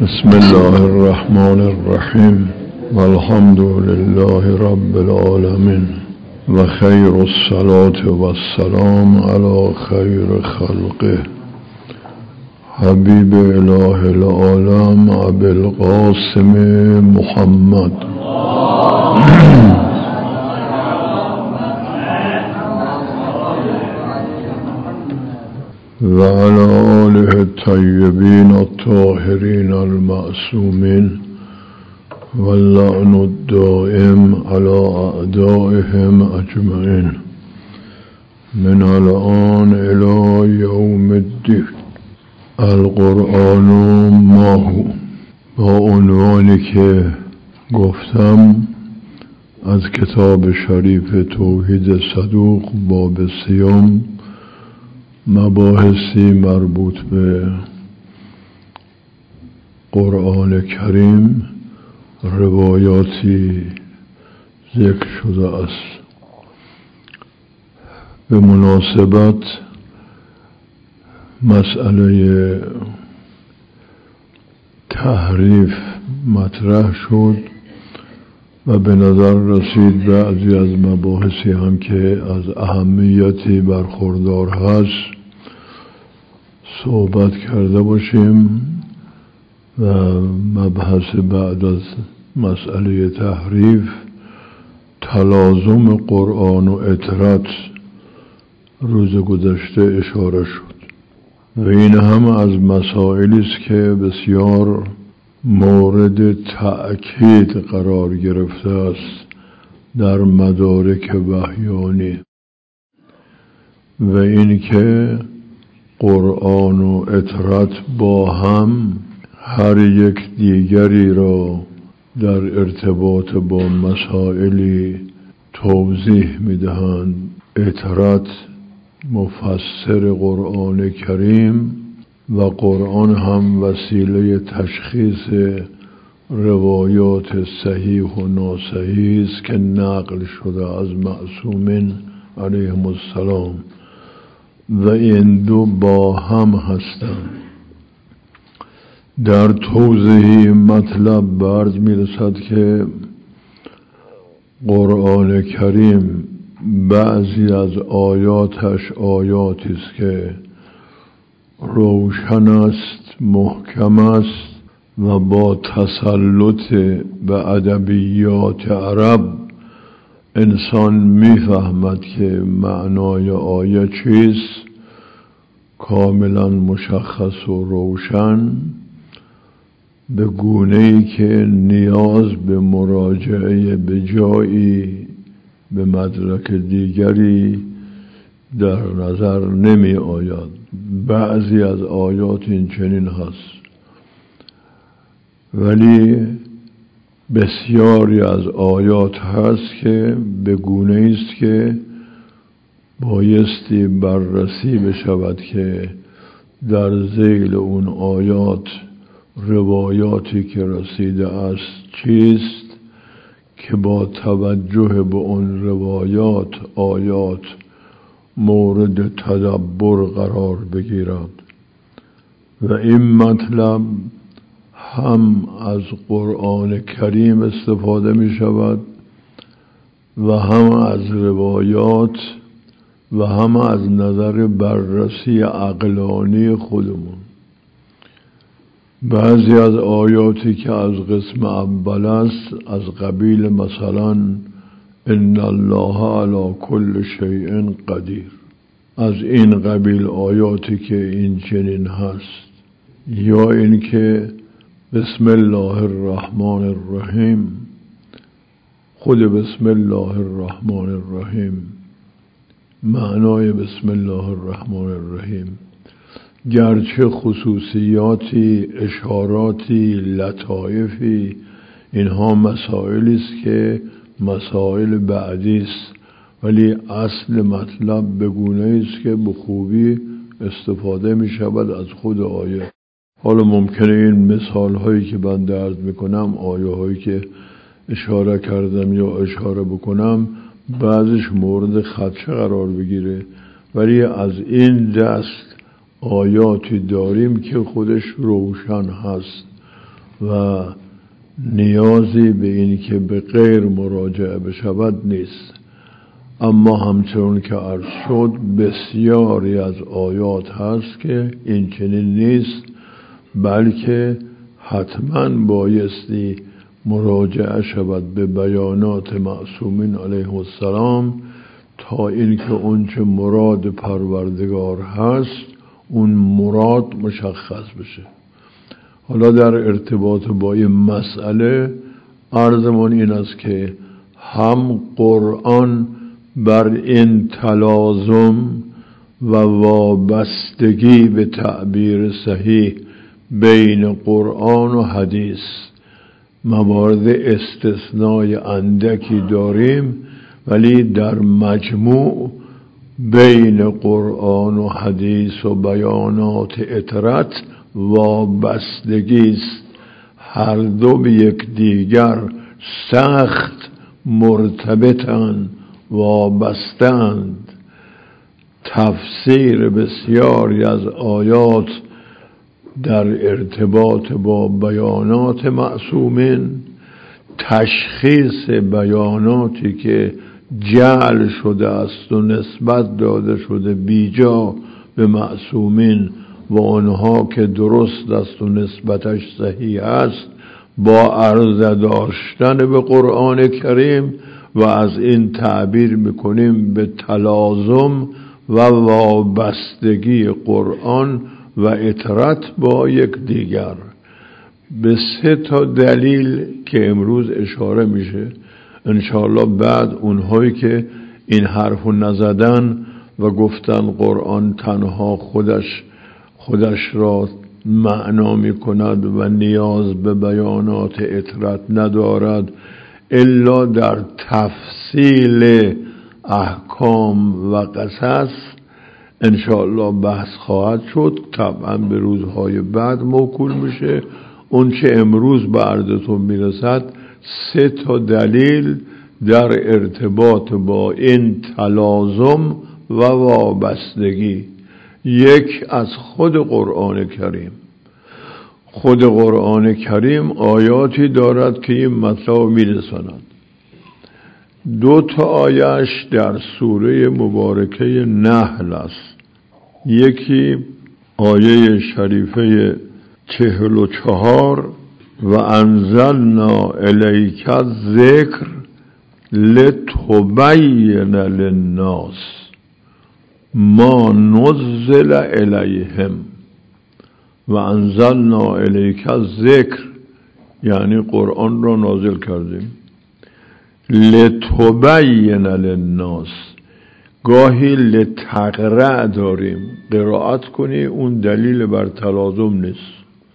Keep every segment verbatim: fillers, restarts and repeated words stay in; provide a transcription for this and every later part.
بسم الله الرحمن الرحیم والحمد لله رب العالمین و خیر الصلاة و السلام علی خیر خلقه حبیب اله العالم ابی القاسم محمد و علی آله الطیبین الطاهرین المعصومین واللعن الدائم علی اعدائهم اجمعین من الآن الی یوم الدین. القرآن ماهو، با عنوانی که گفتم از کتاب شریف توحید صدوق باب سیوم، مباحثی مربوط به قرآن کریم، روایاتی ذکر شده است. به مناسبت مسئله تحریف مطرح شد و به نظر رسید بعضی از مباحثی هم که از اهمیتی برخوردار هست صحبت کرده باشیم و مبحث بعد از مسئله تحریف تلازم قرآن و اطرات روز گذشته اشاره شد و این هم از مسائلی است که بسیار مورد تأکید قرار گرفته است در مدارک وحیانی و این که قرآن و اطرات با هم هر یک دیگری را در ارتباط با مسائلی توضیح میدهند. اطرات مفسر قرآن کریم و قرآن هم وسیله تشخیص روایات صحیح و ناصحیح است که نقل شده از معصومین علیهم السلام و این دو با هم هستند. در توضیح مطلب برد میرسد که قرآن کریم بعضی از آیاتش آیاتی است که روشن است، محکم است و با تسلط به ادبیات عرب انسان میفهمد که معنای آیه چیست، کاملا مشخص و روشن، به گونه‌ای که نیاز به مراجعه به جایی به مدرک دیگری در نظر نمی آید. بعضی از آیات این چنین هست، ولی بسیاری از آیات هست که به گونه است که بایستی بررسی بشود که در ذیل اون آیات روایاتی که رسیده است چیست که با توجه به اون روایات آیات مورد تدبر قرار بگیرد و این مطلب هم از قرآن کریم استفاده می شود و هم از روایات و هم از نظر بررسی عقلانی خودمون. بعضی از آیاتی که از قسم اول است از قبیل مثلا ان الله علی کل شیء قدیر، از این قبیل آیاتی که این چنین هست، یا این که بسم الله الرحمن الرحیم، خود بسم الله الرحمن الرحیم، معنای بسم الله الرحمن الرحیم گرچه خصوصیاتی، اشاراتی، لطایفی، اینها مسائلی است که مسائل بعدی است، ولی اصل مطلب به گونه است که به خوبی استفاده می شود از خود آیه. حالا ممکنه این مثال هایی که من درد می کنم، آیه هایی که اشاره کردم یا اشاره بکنم، بعضش مورد خدشه قرار بگیره، ولی از این دست آیاتی داریم که خودش روشن هست و نیازی به این که به غیر مراجعه بشود نیست. اما همچون که عرض شد بسیاری از آیات هست که این چنین نیست، بلکه حتما بایستی مراجعه شود به بیانات معصومین علیه السلام تا اینکه اون چه مراد پروردگار هست اون مراد مشخص بشه. حالا در ارتباط با این مسئله عرضمون این است که هم قرآن بر این تلازم و وابستگی به تعبیر صحیح بین قرآن و حدیث موارد استثنای اندکی داریم، ولی در مجموع بین قرآن و حدیث و بیانات اطرت وابستگی است. هر دو به یک دیگر سخت مرتبطند، وابستند. تفسیر بسیاری از آیات در ارتباط با بیانات معصومین، تشخیص بیاناتی که جعل شده است و نسبت داده شده بیجا به معصومین و آنها که درست است و نسبتش صحیح است، با عرضه داشتن به قرآن کریم و از این تعبیر میکنیم به تلازم و وابستگی قرآن و اطرت با یک دیگر. به سه تا دلیل که امروز اشاره میشه، انشاءالله بعد اونهایی که این حرفو نزدن و گفتن قرآن تنها خودش خودش را معنا میکند و نیاز به بیانات اطرت ندارد الا در تفصیل احکام و قصص، انشاءالله بحث خواهد شد. طبعا به روزهای بعد موکول میشه. اون چه امروز به عرضتون میرسد سه تا دلیل در ارتباط با این تلازم و وابستگی. یک از خود قرآن کریم. خود قرآن کریم آیاتی دارد که این مطلب میرساند. دو تا آیش در سوره مبارکه نحل است. یکی آیه شریفه چهل و چهار و انزلنا الیک الذکر لتبین للناس ما نزل الیهم. و انزلنا الیک الذکر یعنی قرآن را نازل کردیم. لتبین للناس، گاهی لتقرأ داریم، قرائت کنی، اون دلیل بر تلازم نیست.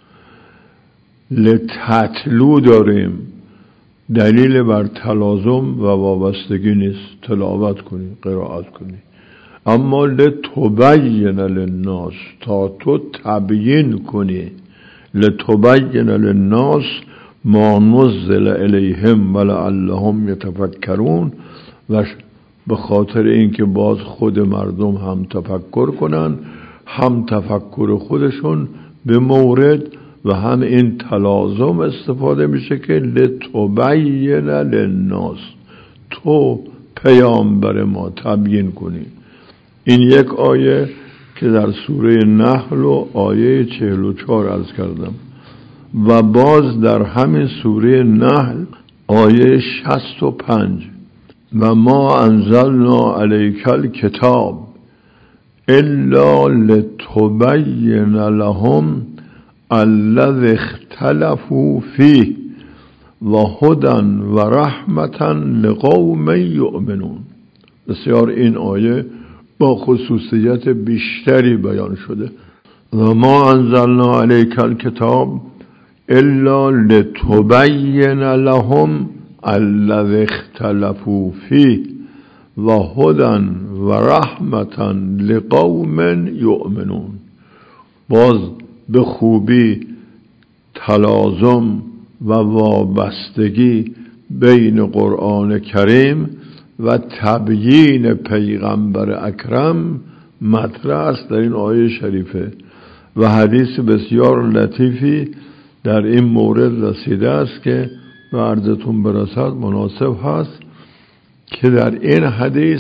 لتتلو داریم، دلیل بر تلازم و وابستگی نیست، تلاوت کنی، قرائت کنی. اما لتبین للناس، تا تو تبیین کنی. لتبین للناس ما نزل الیهم ولعلهم یتفکرون، و به خاطر اینکه باز خود مردم هم تفکر کنن، هم تفکر خودشون به مورد و هم این تلازم استفاده میشه که لتبین للناس، تو پیامبر ما تبیین کنی. این یک آیه که در سوره نحل و آیه چهل و چهار عرض کردم. و باز در همین سوره نحل آیه شصت و پنج و ما انزلنا علیک الکتاب الا لتبین لهم الذی اختلفوا فیه و هدی و رحمتا لقوم یؤمنون. بسیار این آیه با خصوصیت بیشتری بیان شده. و ما انزلنا علیک الکتاب الا لتبین لهم الذی اختلفوا فیه و هدی و رحمتا لقوم یؤمنون. باز به خوبی تلازم و وابستگی بین قرآن کریم و تبیین پیغمبر اکرم مطرح است در این آیه شریفه. و حدیث بسیار لطیفی در این مورد رسیده است که به عرضتون برسد مناسب هست که در این حدیث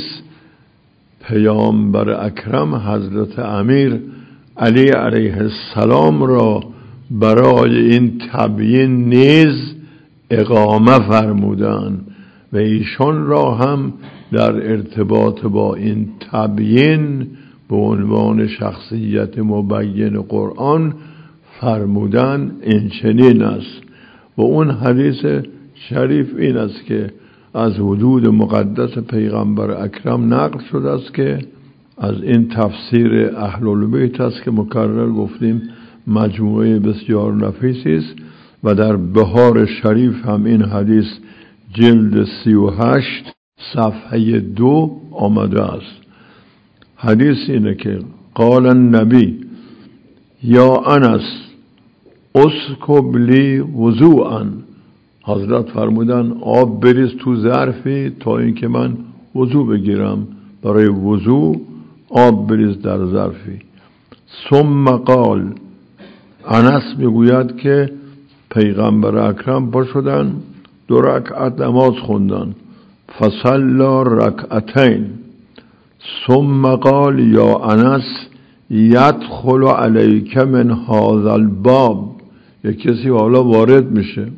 پیامبر اکرم حضرت امیر علی علیه السلام را برای این تبیین نیز اقامه فرمودند و ایشان را هم در ارتباط با این تبیین به عنوان شخصیت مبین قرآن فرمودن این چنین است. و اون حدیث شریف این است که از وجود مقدس پیغمبر اکرم نقل شده است که از این تفسیر اهل البیت است که مکرر گفتیم مجموعه بسیار نفیسی است و در بهار شریف هم این حدیث جلد سی و هشت صفحه دو آمده است. حدیث اینه که قال النبی یا انس اسکب لی وضوعا، حضرت فرمودن آب بریز تو ظرفی تا اینکه من وضو بگیرم، برای وضو آب بریز در ظرفی. ثم قال، انس میگوید که پیغمبر اکرم پا شدن دو رکعت نماز خوندن، فصلا رکعتین ثم قال یا انس یدخل علیک من هذا الباب، یک کسی حالا وارد میشه،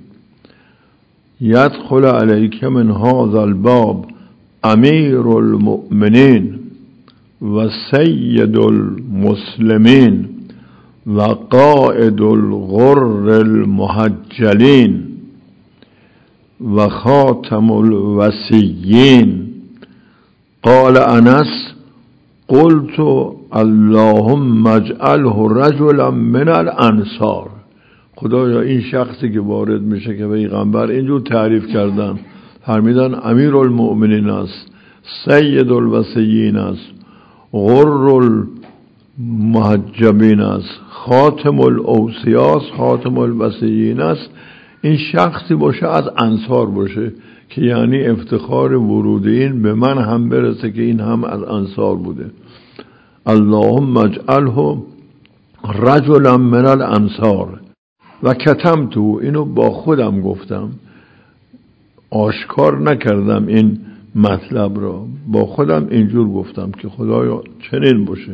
یدخل علیک من هذا الباب امیر المؤمنین و سید المسلمین و قائد الغر المحجلین و خاتم الوصیین. قال انس قلت اللهم اجعله رجلا من الانصار، خدایا این شخصی که وارد میشه که پیغمبر اینجور تعریف کردن، فرمیدن امیر المؤمنین است، سید الوصیین است، غر المحجبین است، خاتم الاوصیاء، خاتم الوصیین است، این شخصی باشه از انصار باشه که یعنی افتخار ورود این به من هم برسه که این هم از انصار بوده. اللهم اجعله رجلا من الانصار و کتمتو، اینو با خودم گفتم، آشکار نکردم این مطلب را، با خودم اینجور گفتم که خدایا چنین باشه.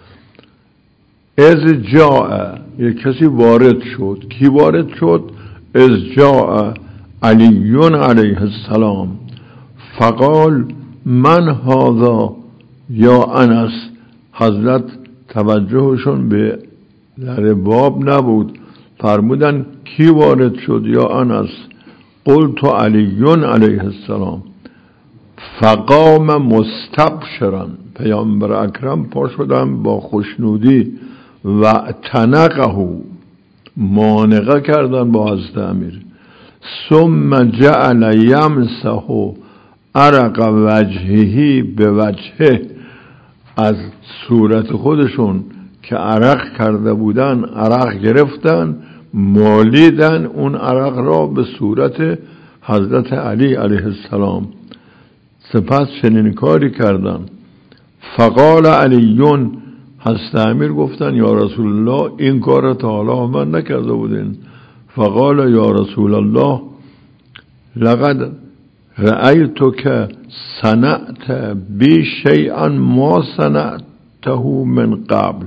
از جاء، یک کسی وارد شد. کی وارد شد؟ از جاء علی علیه السلام فقال من هذا یا انس، حضرت توجهشون به در باب نبود، فرمودن کی وارد شد یا انس؟ قلت علی علیه السلام فقام مستبشرا، پیامبر اکرم پا شدن با خوشنودی و تنقه، مانقه کردن با حضرت امیر. ثم جعل یمسح عرق وجهه به وجهه، از صورت خودشون که عرق کرده بودن عرق گرفتن، مالیدن اون عرق را به صورت حضرت علی علیه السلام. سپس چنین کاری کردن. فقال علیون، حضرت امیر گفتن یا رسول الله این کار را تا حالا من نکرده بودین. فقال یا رسول الله لقد رأیتک صنعت بی شیئا ما صنعته من قبل.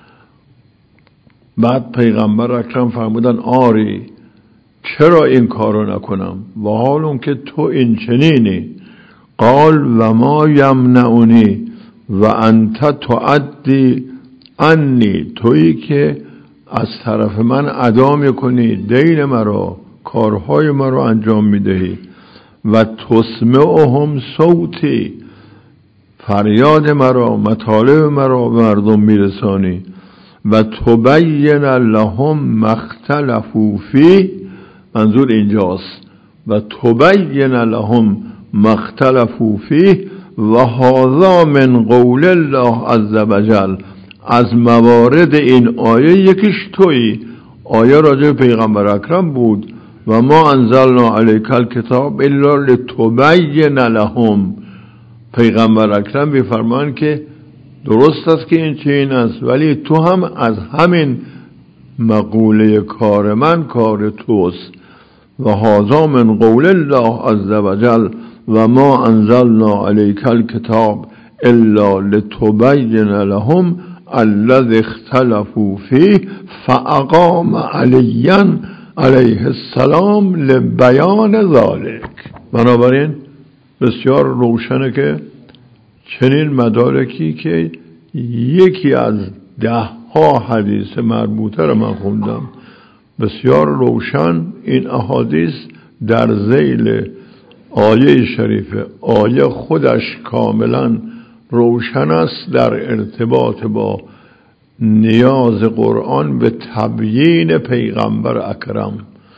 بعد پیغمبر اکرم فرمودن آری، چرا این کارو نکنم و حال اون که تو این چنینی. قال و ما یمنعنی و انت تعدی انی، تویی که از طرف من ادا میکنی دین مرا، کارهای مرا انجام میدهی. و تسمعهم صوتی، فریاد مرا، مطالب مرا به مردم میرسانی. و تبین لهم مختلفو فی، منظور اینجاست، و تبین لهم مختلفو فی و هذا من قول الله عز وجل، از موارد این آیه یکیش تویی. آیه راجع پیغمبر اکرم بود و ما انزلنا علیک الکتاب الا لتبین لهم. پیغمبر اکرم میفرمان که درست است که این چنین است، ولی تو هم از همین مقوله کار من کار توست و هذا من قول الله عز وجل و ما انزلنا علیک الکتاب الا لتبین لهم الذی اختلفوا فیه فاقام علی علیه السلام لبیان ذلک. بنابراین بسیار روشنه که چنین مدارکی که یکی از ده ها حدیث مربوطه رو من خوندم، بسیار روشن این احادیث در ذیل آیه شریفه، آیه خودش کاملا روشن است در ارتباط با نیاز قرآن به تبیین پیغمبر اکرم،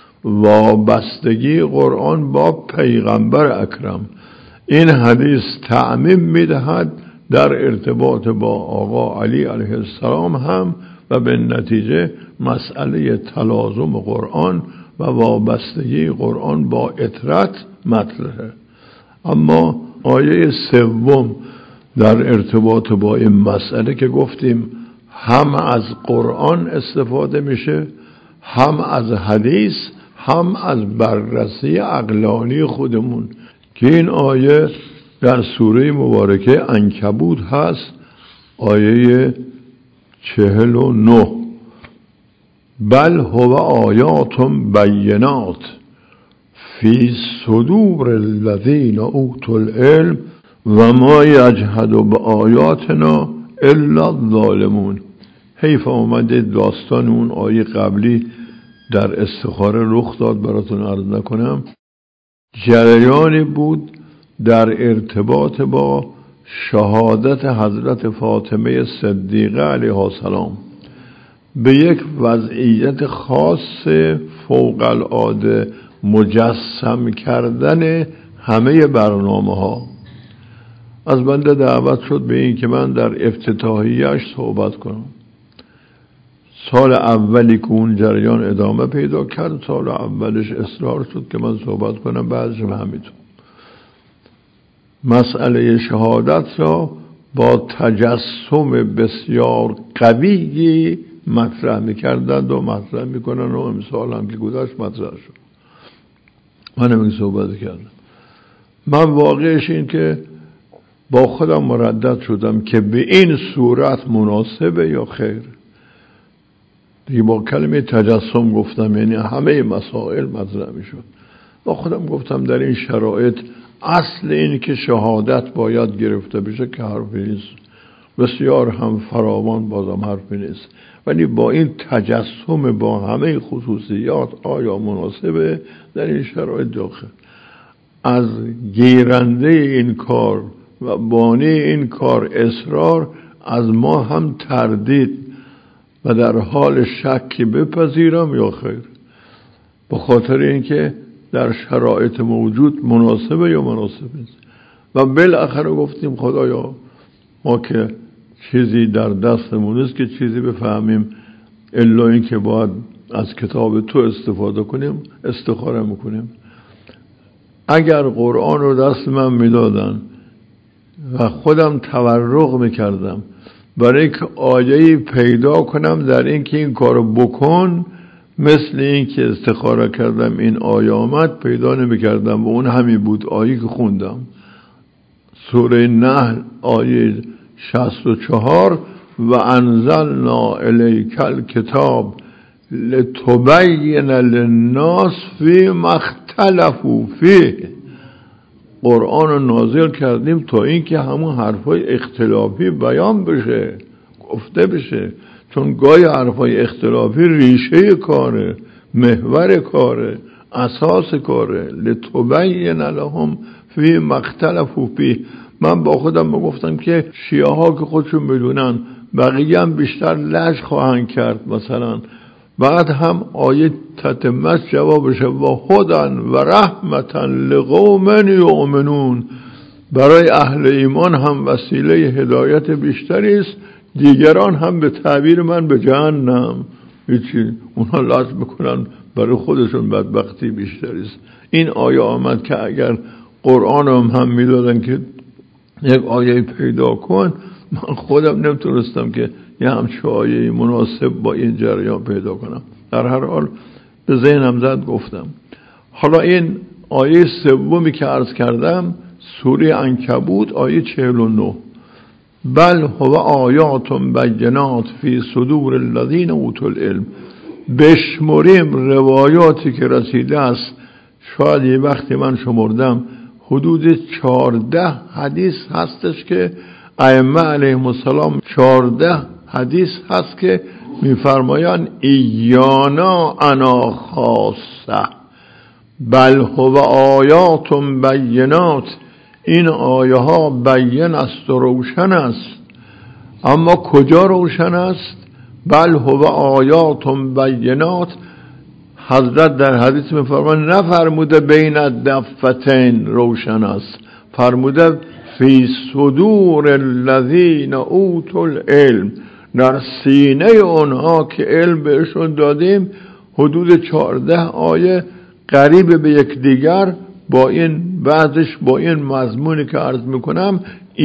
وابستگی قرآن با پیغمبر اکرم. این حدیث تعمیم میدهد در ارتباط با آقا علی علیه السلام هم و به نتیجه مسئله تلازم قرآن و وابستگی قرآن با اطرت مطرحه. اما آیه سوم در ارتباط با این مسئله که گفتیم هم از قرآن استفاده میشه، هم از حدیث، هم از بررسی عقلانی خودمون، که این آیه در سوره مبارکه عنکبوت هست، آیه چهل و نه. بل هو آیات بینات فی صدور الذین اوتوا العلم و ما یجحد بآیاتنا الا الظالمون. حیف آمده داستان اون آیه قبلی در استخاره رخ داد، براتون عرض نکنم. جریانی بود در ارتباط با شهادت حضرت فاطمه صدیقه علیها السلام به یک وضعیت خاص فوق العاده مجسم کردن همه برنامه ها. از بنده دعوت شد به این که من در افتتاحیه‌اش صحبت کنم. سال اولی که اون جریان ادامه پیدا کرد، سال اولش اصرار شد که من صحبت کنم، بعدش همینطور. مسئله شهادت را با تجسم بسیار قوی مطرح میکردند و مطرح میکنن و امسال هم که گذشت مطرح شد. من همین صحبت کردم. من واقعش این که با خودم مردد شدم که به این صورت مناسبه یا خیر. دیگه با کلمه تجسم گفتم، یعنی همه مسائل مطرح میشد. با خودم گفتم در این شرایط اصل این که شهادت باید گرفته بشه که حرفی نیست، بسیار هم فراوان بازم حرفی نیست، ولی با این تجسم با همه خصوصیات آیا مناسبه در این شرایط داخل؟ از گیرنده این کار و بانی این کار اصرار، از ما هم تردید و در حال شکی بپذیرم یا خیر، به خاطر اینکه در شرایط موجود مناسبه یا مناسب نیست. و بالاخره گفتیم خدایا ما که چیزی در دستمون نیست که چیزی بفهمیم الا این که باید از کتاب تو استفاده کنیم، استخاره میکنیم. اگر قرآن رو دست من میدادن و خودم تورق میکردم برای که آیه‌ای پیدا کنم در این که این کارو بکن، مثل این که استخاره کردم این آیه آمد، پیدا نمی کردم و اون همین بود آیه که خوندم، سوره نحل آیه شصت و چهار: و انزلنا الیک الکتاب لتبین للناس فیما اختلفوا فیه. قرآن رو نازل کردیم تا این که همون حرفای اختلافی بیان بشه، گفته بشه، چون گاهی حرفای اختلافی ریشه کاره، محور کاره، اساس کاره. لتبین لهم فیما اختلفوا فیه. من با خودم بگفتم که شیعه ها که خودشون میدونن، بقیه هم بیشتر لج خواهند کرد مثلا. بعد هم آیه تتمت جوابشه و هدن و رحمتا لقوم یؤمنون. برای اهل ایمان هم وسیله هدایت بیشتری است، دیگران هم به تعبیر من به جهنم. هیچی، اونها لج بکنن برای خودشون بدبختی بیشتری است. این آیه آمد که اگر قرآن هم هم میدادن که یک آیه پیدا کن، من خودم نمیتونستم که یه همچه آیه مناسب با این جریان پیدا کنم. در هر حال به ذهنم زد گفتم. حالا این آیه سومی که عرض کردم سوره عنکبوت آیه چهل و نه، بل هو آیات بینات فی صدور الذین اوتوا العلم. بشمریم روایاتی که رسیده است، شاید یه وقتی من شمردم حدود چهارده حدیث هستش که ائمه علیهم السلام چهارده حدیث هست که میفرمایند ایانا انا خاصه، بل هو آیات بینات. این آیه ها بین است و روشن است. اما کجا روشن است؟ بل هو آیات بینات. حضرت در حدیث میفرمایند نفرموده بین الدفتین روشن است، فرموده فی صدور الذین اوتوا العلم، در سینه اونها که علم بهشون دادیم. حدود چهارده آیه قریب به یک دیگر با این بعضش با این مضمونی که عرض میکنم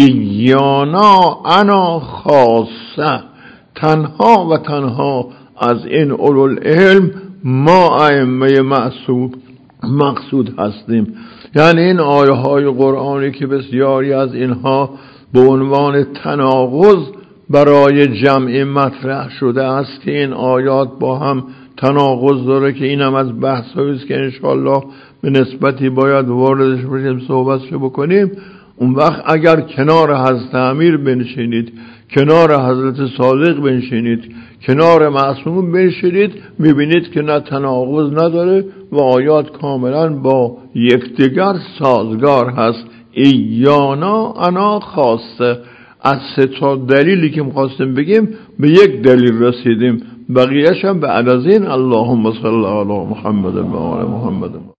ایانا انا خاصه، تنها و تنها از این اولوالعلم ما ائمه معصوم مقصود هستیم. یعنی این آیه های قرآنی که بسیاری از اینها به عنوان تناقض برای جمعی مطرح شده است که این آیات با هم تناقض داره، که اینم از بحث هاییست که انشاءالله به نسبتی باید واردش بشیم صحبتش بکنیم. اون وقت اگر کنار حضرت امیر بنشینید، کنار حضرت صادق بنشینید، کنار معصوم بنشینید، میبینید که نه تناقض نداره و آیات کاملا با یکدیگر سازگار هست. ایانا انا خاصه. از سه تا دلیلی که می‌خواستیم بگیم به یک دلیل رسیدیم، بقیه‌اش هم بعد از این اللهم صل علی محمد و آل محمد.